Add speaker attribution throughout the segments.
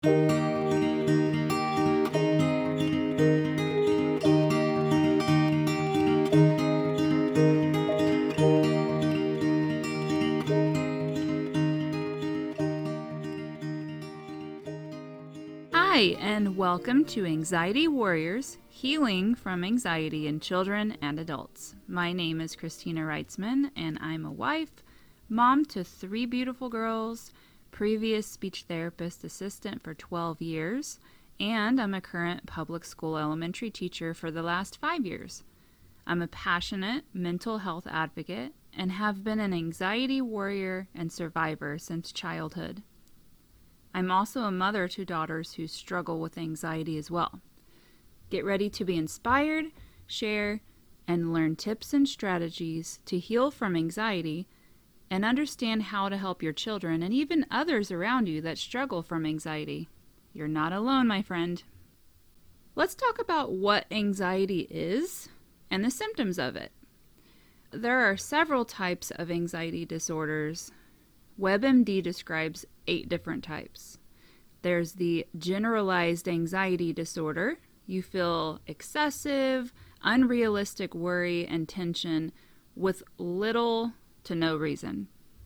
Speaker 1: Hi, and welcome to Anxiety Warriors, Healing from Anxiety in Children and Adults. My name is Christina Reitzman, and I'm a wife, mom to 3 beautiful girls, previous speech therapist assistant for 12 years, and I'm a current public school elementary teacher for the last 5 years. I'm a passionate mental health advocate and have been an anxiety warrior and survivor since childhood. I'm also a mother to daughters who struggle with anxiety as well. Get ready to be inspired, share, and learn tips and strategies to heal from anxiety and understand how to help your children and even others around you that struggle from anxiety. You're not alone, my friend. Let's talk about what anxiety is and the symptoms of it. There are several types of anxiety disorders. WebMD describes 8 different types. There's the generalized anxiety disorder. You feel excessive, unrealistic worry and tension with little to no reason.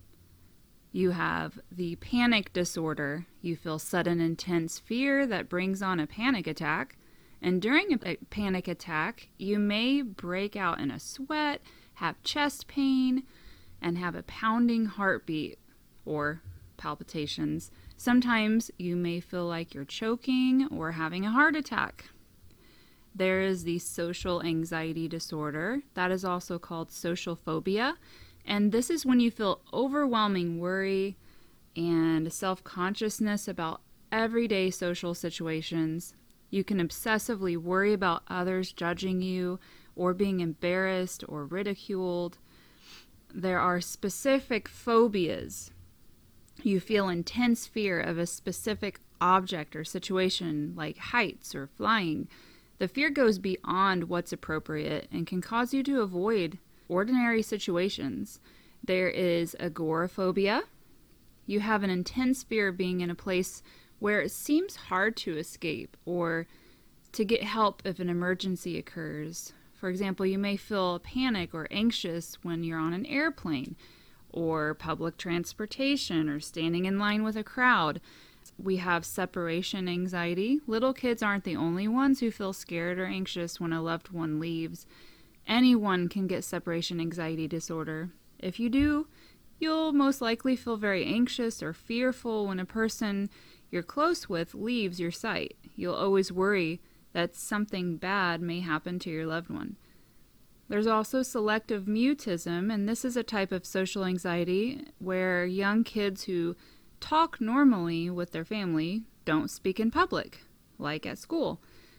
Speaker 1: You have the panic disorder. You feel sudden intense fear that brings on a panic attack. And during a panic attack, you may break out in a sweat, have chest pain, and have a pounding heartbeat or palpitations. Sometimes you may feel like you're choking or having a heart attack. There is the social anxiety disorder. That is also called social phobia. And this is when you feel overwhelming worry and self-consciousness about everyday social situations. You can obsessively worry about others judging you or being embarrassed or ridiculed. There are specific phobias. You feel intense fear of a specific object or situation like heights or flying. The fear goes beyond what's appropriate and can cause you to avoid ordinary situations. There is agoraphobia. You have an intense fear of being in a place where it seems hard to escape or to get help if an emergency occurs. For example, you may feel panic or anxious when you're on an airplane or public transportation or standing in line with a crowd. We have separation anxiety. Little kids aren't the only ones who feel scared or anxious when a loved one leaves. Anyone can get separation anxiety disorder. If you do, you'll most likely feel very anxious or fearful when a person you're close with leaves your sight. You'll always worry that something bad may happen to your loved one. There's also selective mutism, and this is a type of social anxiety where young kids who talk normally with their family don't speak in public, like at school.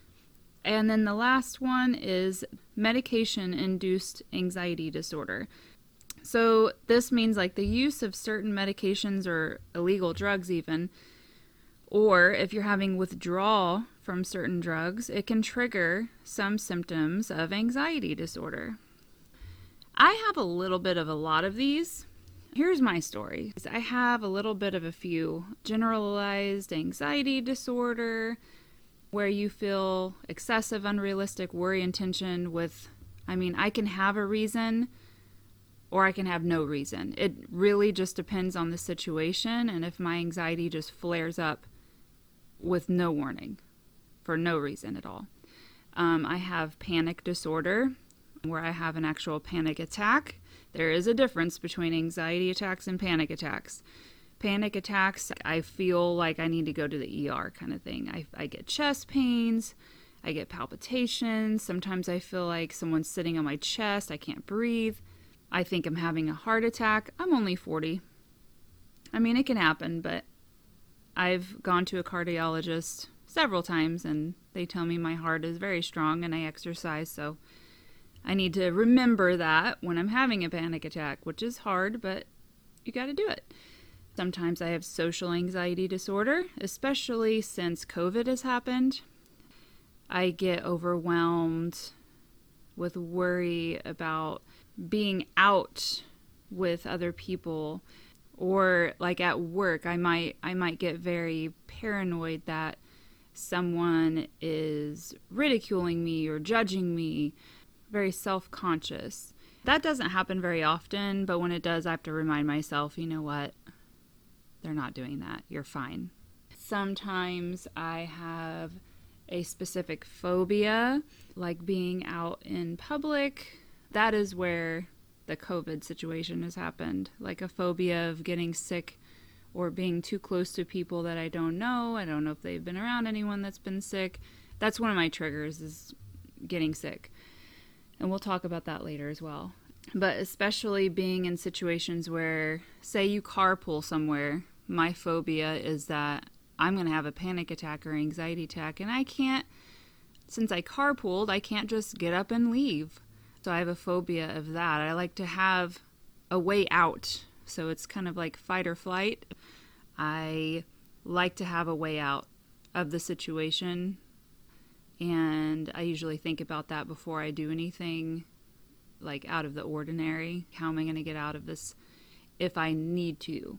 Speaker 1: And then the last one is medication-induced anxiety disorder. So this means like the use of certain medications or illegal drugs even, or if you're having withdrawal from certain drugs, it can trigger some symptoms of anxiety disorder. I have a little bit of a lot of these. Here's my story. I have a little bit of a few. Generalized anxiety disorder, where you feel excessive, unrealistic worry and tension with, I can have a reason or I can have no reason. It really just depends on the situation and if my anxiety just flares up with no warning, for no reason at all. I have panic disorder, where I have an actual panic attack. There is a difference between anxiety attacks and panic attacks. Panic attacks, I feel like I need to go to the ER kind of thing. I get chest pains, I get palpitations. Sometimes I feel like someone's sitting on my chest. I can't breathe. I think I'm having a heart attack. I'm only 40. It can happen, but I've gone to a cardiologist several times and they tell me my heart is very strong and I exercise, so I need to remember that when I'm having a panic attack, which is hard, but you got to do it. Sometimes I have social anxiety disorder, especially since COVID has happened. I get overwhelmed with worry about being out with other people Or like at work, I might get very paranoid that someone is ridiculing me or judging me, very self-conscious. That doesn't happen very often, but when it does, I have to remind myself, you know what? They're not doing that. You're fine. Sometimes I have a specific phobia, like being out in public. That is where the COVID situation has happened. Like a phobia of getting sick or being too close to people that I don't know. I don't know if they've been around anyone that's been sick. That's one of my triggers, is getting sick. And we'll talk about that later as well. But especially being in situations where, say you carpool somewhere, my phobia is that I'm going to have a panic attack or anxiety attack, and I can't, since I carpooled, I can't just get up and leave. So I have a phobia of that. I like to have a way out. So it's kind of like fight or flight. I like to have a way out of the situation. And I usually think about that before I do anything like out of the ordinary. How am I going to get out of this if I need to?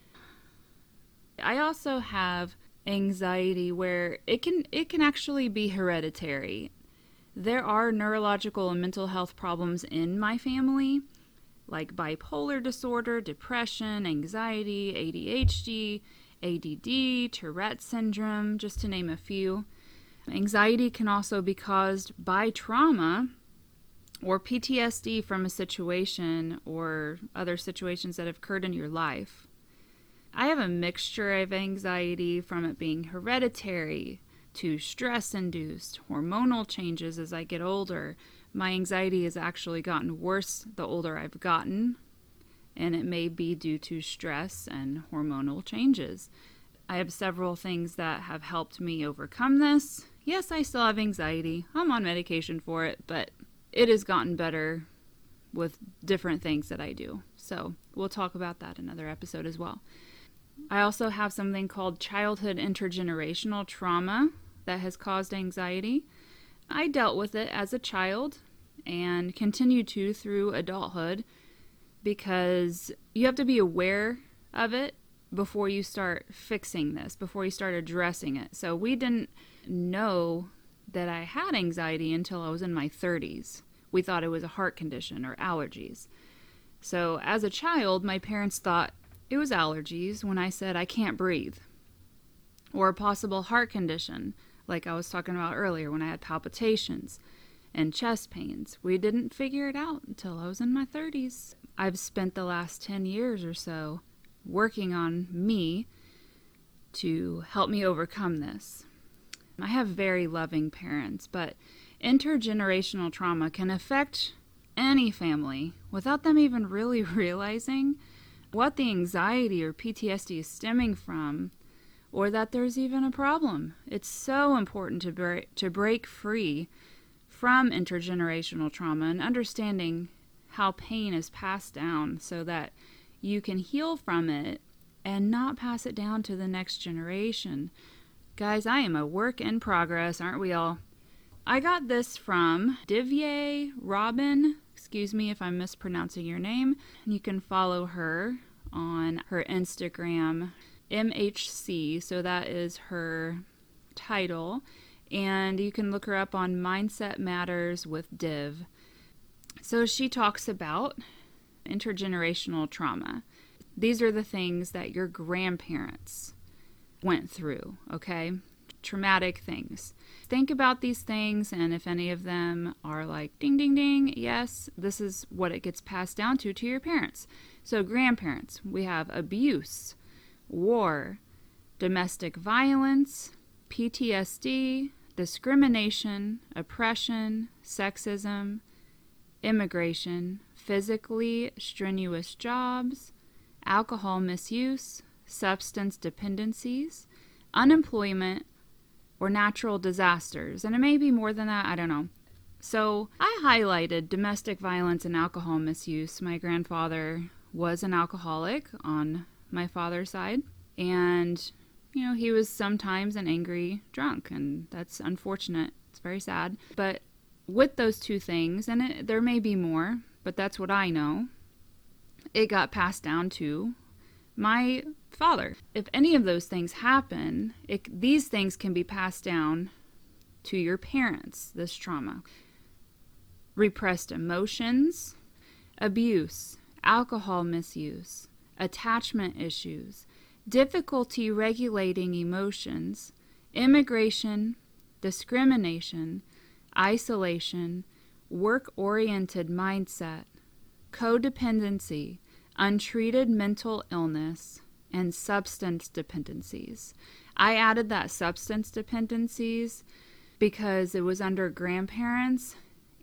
Speaker 1: I also have anxiety where it can actually be hereditary. There are neurological and mental health problems in my family, like bipolar disorder, depression, anxiety, ADHD, ADD, Tourette syndrome, just to name a few. Anxiety can also be caused by trauma or PTSD from a situation or other situations that have occurred in your life. I have a mixture of anxiety from it being hereditary to stress-induced, hormonal changes as I get older. My anxiety has actually gotten worse the older I've gotten, and it may be due to stress and hormonal changes. I have several things that have helped me overcome this. Yes, I still have anxiety. I'm on medication for it, but it has gotten better with different things that I do. So we'll talk about that in another episode as well. I also have something called childhood intergenerational trauma that has caused anxiety. I dealt with it as a child and continue to through adulthood because you have to be aware of it before you start fixing this, before you start addressing it. So we didn't know that I had anxiety until I was in my 30s. We thought it was a heart condition or allergies. So as a child, my parents thought it was allergies when I said I can't breathe, or a possible heart condition, like I was talking about earlier when I had palpitations and chest pains. We didn't figure it out until I was in my 30s. I've spent the last 10 years or so working on me to help me overcome this. I have very loving parents, but intergenerational trauma can affect any family without them even really realizing what the anxiety or PTSD is stemming from, or that there's even a problem. It's so important to break free from intergenerational trauma and understanding how pain is passed down so that you can heal from it and not pass it down to the next generation. Guys, I am a work in progress, aren't we all? I got this from Divye Robin. Excuse me if I'm mispronouncing your name. You can follow her on her Instagram, MHC, so that is her title. And you can look her up on Mindset Matters with Div. So she talks about intergenerational trauma. These are the things that your grandparents went through, okay? Traumatic things. Think about these things, and if any of them are like ding ding ding, yes, this is what it gets passed down to your parents. So grandparents, we have abuse, war, domestic violence, PTSD, discrimination, oppression, sexism, immigration, physically strenuous jobs, alcohol misuse, substance dependencies, unemployment, or natural disasters. And it may be more than that, I don't know. So I highlighted domestic violence and alcohol misuse. My grandfather was an alcoholic on my father's side. And, you know, he was sometimes an angry drunk. And that's unfortunate. It's very sad. But with those two things, and there may be more, but that's what I know, it got passed down to my father. If any of those things happen, these things can be passed down to your parents, this trauma. Repressed emotions, abuse, alcohol misuse, attachment issues, difficulty regulating emotions, immigration, discrimination, isolation, work-oriented mindset, codependency, untreated mental illness, and substance dependencies. I added that substance dependencies because it was under grandparents,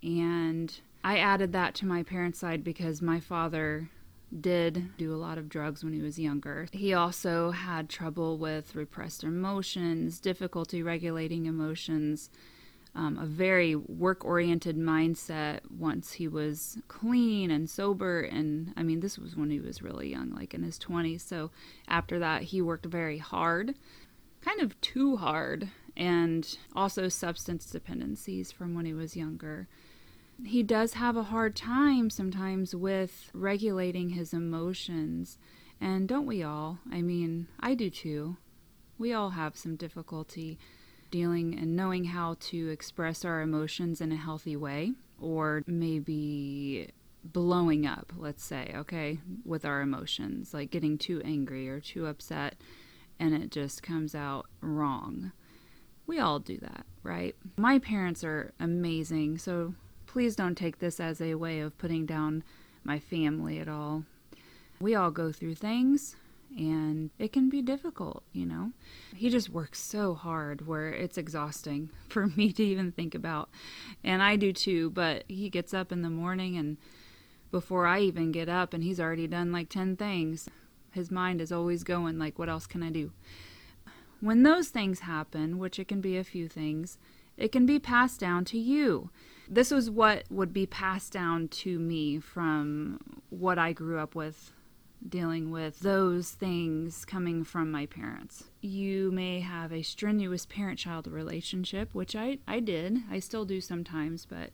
Speaker 1: and I added that to my parents' side because my father did do a lot of drugs when he was younger. He also had trouble with repressed emotions, difficulty regulating emotions, a very work-oriented mindset once he was clean and sober. And I mean, this was when he was really young, like in his 20s. So after that, he worked very hard, kind of too hard, and also substance dependencies from when he was younger. He does have a hard time sometimes with regulating his emotions. And don't we all? I mean, I do too. We all have some difficulty dealing and knowing how to express our emotions in a healthy way, or maybe blowing up, let's say, okay, with our emotions, like getting too angry or too upset, and it just comes out wrong. We all do that, right? My parents are amazing, so please don't take this as a way of putting down my family at all. We all go through things, and it can be difficult, you know. He just works so hard where it's exhausting for me to even think about. And I do too, but he gets up in the morning, and before I even get up, and he's already done like 10 things. His mind is always going like, what else can I do? When those things happen, which it can be a few things, it can be passed down to you. This was what would be passed down to me from what I grew up with, dealing with those things coming from my parents. You may have a strenuous parent-child relationship, which I did. I still do sometimes, but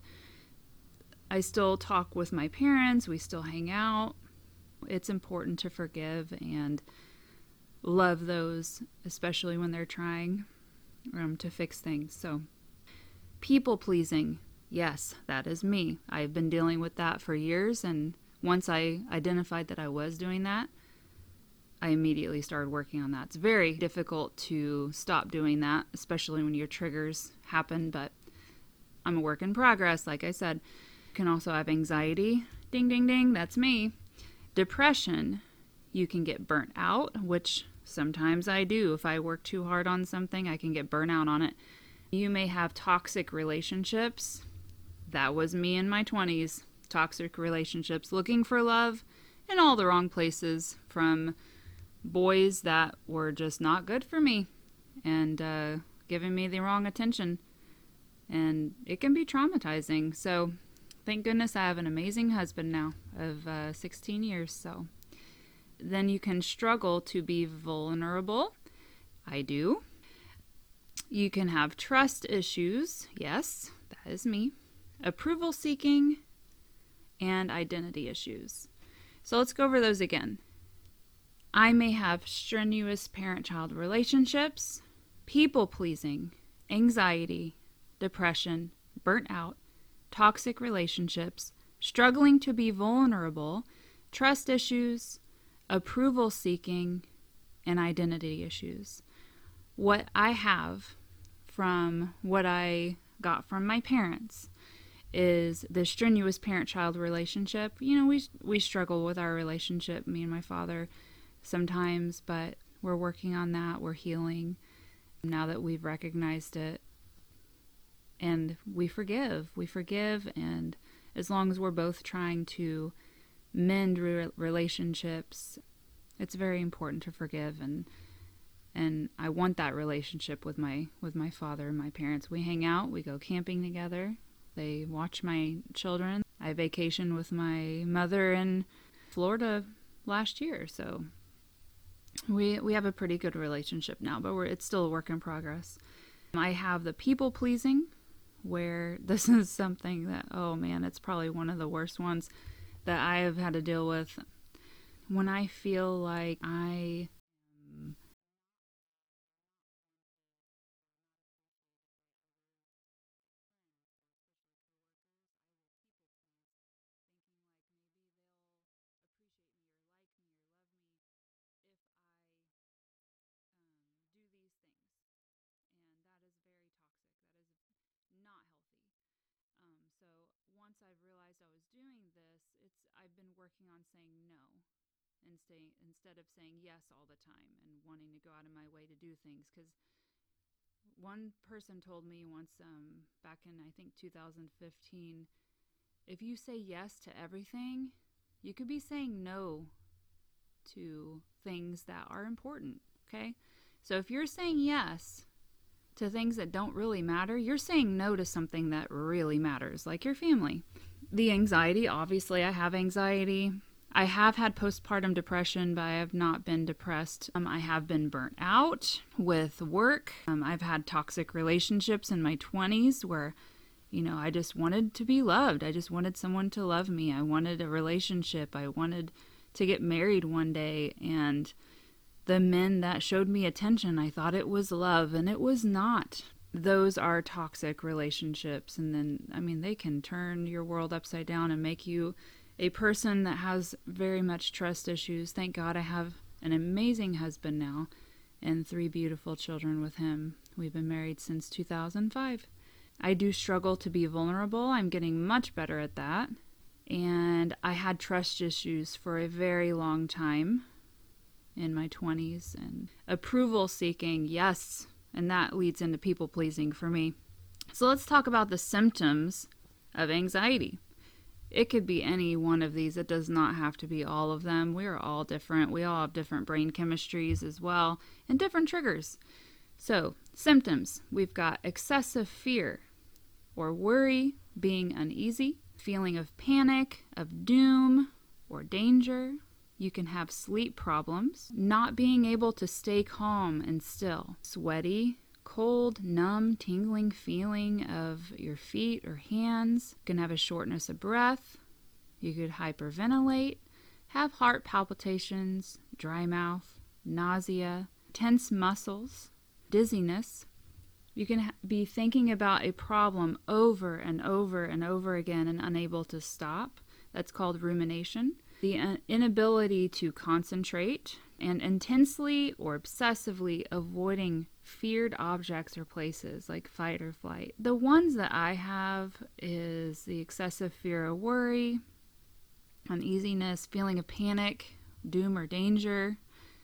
Speaker 1: I still talk with my parents. We still hang out. It's important to forgive and love those, especially when they're trying to fix things. So, people-pleasing. Yes, that is me. I've been dealing with that for years, and once I identified that I was doing that, I immediately started working on that. It's very difficult to stop doing that, especially when your triggers happen, but I'm a work in progress, like I said. You can also have anxiety. Ding, ding, ding, that's me. Depression. You can get burnt out, which sometimes I do. If I work too hard on something, I can get burnt out on it. You may have toxic relationships. That was me in my 20s. Toxic relationships, looking for love in all the wrong places, from boys that were just not good for me and giving me the wrong attention. And it can be traumatizing. So thank goodness I have an amazing husband now of 16 years. So then you can struggle to be vulnerable. I do. You can have trust issues. Yes, that is me. Approval seeking and identity issues. So let's go over those again. I may have strenuous parent-child relationships, people-pleasing, anxiety, depression, burnt out, toxic relationships, struggling to be vulnerable, trust issues, approval seeking, and identity issues. What I have from what I got from my parents is the strenuous parent-child relationship. You know, we struggle with our relationship, me and my father, sometimes, but we're working on that. We're healing now that we've recognized it. And we forgive, and as long as we're both trying to mend relationships, it's very important to forgive, and I want that relationship with my father and my parents. We hang out, we go camping together. They watch my children. I vacationed with my mother in Florida last year, so we have a pretty good relationship now, but it's still a work in progress. I have the people pleasing, where this is something that, oh man, it's probably one of the worst ones that I have had to deal with. when I feel like I am do these things. And that is very toxic. That is not healthy. So once I've realized I was doing this, I've been working on saying no instead of saying yes all the time and wanting to go out of my way to do things. Because one person told me once, back in I think 2015, if you say yes to everything, you could be saying no to things that are important. Okay, so if you're saying yes to things that don't really matter, you're saying no to something that really matters, like your family. The anxiety, obviously, I have anxiety. I have had postpartum depression, but I have not been depressed. I have been burnt out with work. I've had toxic relationships in my 20s where, I just wanted to be loved. I just wanted someone to love me. I wanted a relationship. I wanted to get married one day, and the men that showed me attention, I thought it was love, and it was not. Those are toxic relationships, and then, they can turn your world upside down and make you a person that has very much trust issues. Thank God I have an amazing husband now and 3 beautiful children with him. We've been married since 2005. I do struggle to be vulnerable. I'm getting much better at that. And I had trust issues for a very long time in my 20s, and approval seeking, yes, and that leads into people pleasing for me. So let's talk about the symptoms of anxiety. It could be any one of these. It does not have to be all of them. We are all different. We all have different brain chemistries as well, and different triggers. So, symptoms. We've got excessive fear or worry, being uneasy, feeling of panic, of doom or danger. You can have sleep problems, not being able to stay calm and still, sweaty, cold, numb, tingling feeling of your feet or hands. You can have a shortness of breath. You could hyperventilate, have heart palpitations, dry mouth, nausea, tense muscles, dizziness. You can be thinking about a problem over and over and over again and unable to stop. That's called rumination. The inability to concentrate, and intensely or obsessively avoiding feared objects or places like fight or flight. The ones that I have is the excessive fear or worry, uneasiness, feeling of panic, doom or danger.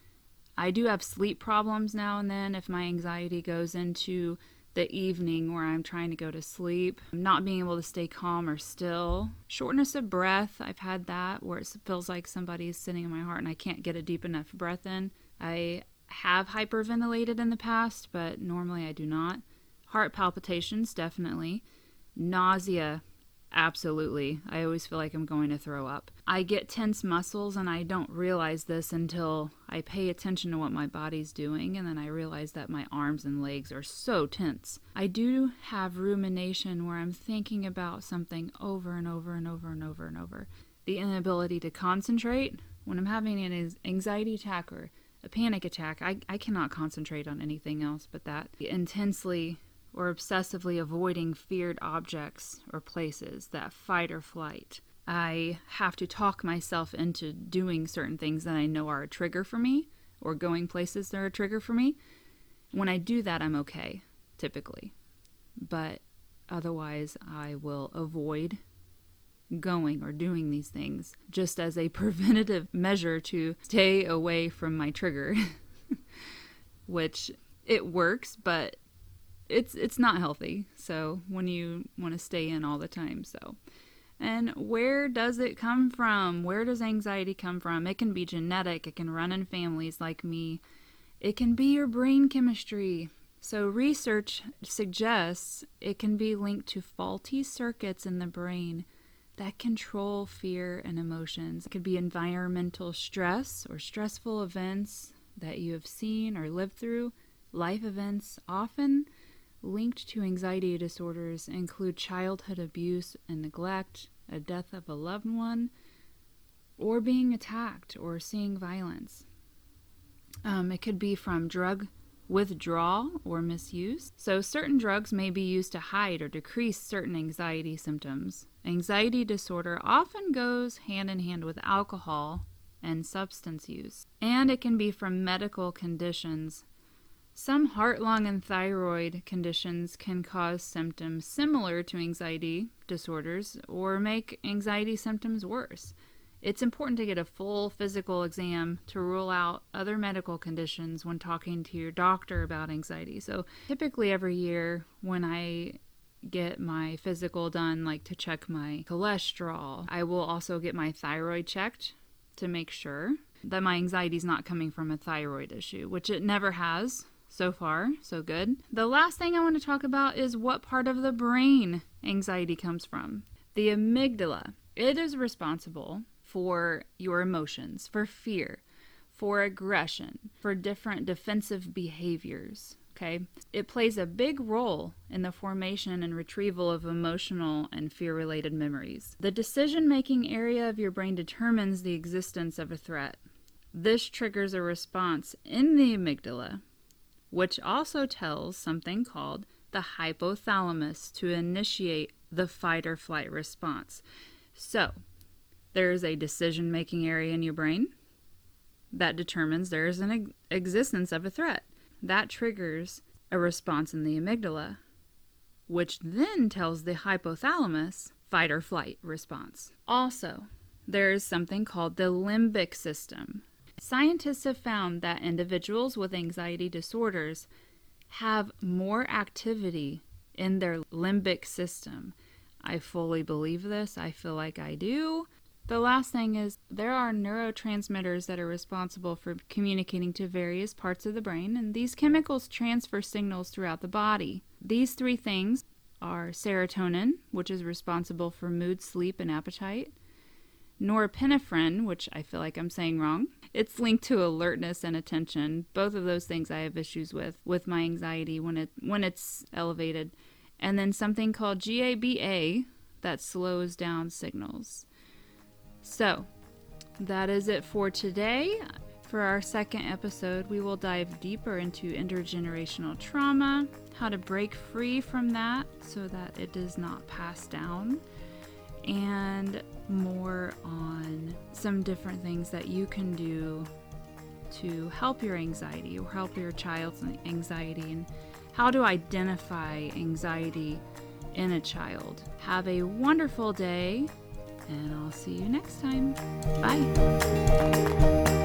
Speaker 1: I do have sleep problems now and then if my anxiety goes into the evening where I'm trying to go to sleep, not being able to stay calm or still. Shortness of breath, I've had that where it feels like somebody's sitting in my heart and I can't get a deep enough breath in. I have hyperventilated in the past, but normally I do not. Heart palpitations, definitely. Nausea, absolutely. I always feel like I'm going to throw up. I get tense muscles and I don't realize this until I pay attention to what my body's doing, and then I realize that my arms and legs are so tense. I do have rumination where I'm thinking about something over and over and over and over and over. The inability to concentrate. When I'm having an anxiety attack or a panic attack, I cannot concentrate on anything else but that. Intensely or obsessively avoiding feared objects or places, that fight or flight. I have to talk myself into doing certain things that I know are a trigger for me, or going places that are a trigger for me. When I do that, I'm okay, typically. But otherwise, I will avoid going or doing these things just as a preventative measure to stay away from my trigger, which it works, but it's not healthy. So when you want to stay in all the time, so. And where does it come from? Where does anxiety come from? It can be genetic. It can run in families like me. It can be your brain chemistry. So research suggests it can be linked to faulty circuits in the brain that control fear and emotions. It could be environmental stress or stressful events that you have seen or lived through. Life events often linked to anxiety disorders include childhood abuse and neglect, a death of a loved one, or being attacked or seeing violence. It could be from drug withdrawal or misuse. So certain drugs may be used to hide or decrease certain anxiety symptoms. Anxiety disorder often goes hand in hand with alcohol and substance use. And it can be from medical conditions. Some heart, lung, and thyroid conditions can cause symptoms similar to anxiety disorders or make anxiety symptoms worse. It's important to get a full physical exam to rule out other medical conditions when talking to your doctor about anxiety. So typically every year when I get my physical done, like to check my cholesterol, I will also get my thyroid checked to make sure that my anxiety is not coming from a thyroid issue, which it never has. So far, so good. The last thing I want to talk about is what part of the brain anxiety comes from. The amygdala. It is responsible for your emotions, for fear, for aggression, for different defensive behaviors, okay? It plays a big role in the formation and retrieval of emotional and fear-related memories. The decision-making area of your brain determines the existence of a threat. This triggers a response in the amygdala, which also tells something called the hypothalamus to initiate the fight or flight response. So, there is a decision-making area in your brain that determines there is an existence of a threat. That triggers a response in the amygdala, which then tells the hypothalamus fight or flight response. Also, there is something called the limbic system. Scientists have found that individuals with anxiety disorders have more activity in their limbic system. I fully believe this. I feel like I do. The last thing is there are neurotransmitters that are responsible for communicating to various parts of the brain, and these chemicals transfer signals throughout the body. These three things are serotonin, which is responsible for mood, sleep, and appetite. Norepinephrine, which I feel like I'm saying wrong. It's linked to alertness and attention. Both of those things I have issues with my anxiety when it's elevated. And then something called GABA that slows down signals. So, that is it for today. For our second episode, we will dive deeper into intergenerational trauma, how to break free from that so that it does not pass down, and more on some different things that you can do to help your anxiety or help your child's anxiety, and how to identify anxiety in a child. Have a wonderful day, and I'll see you next time. Bye.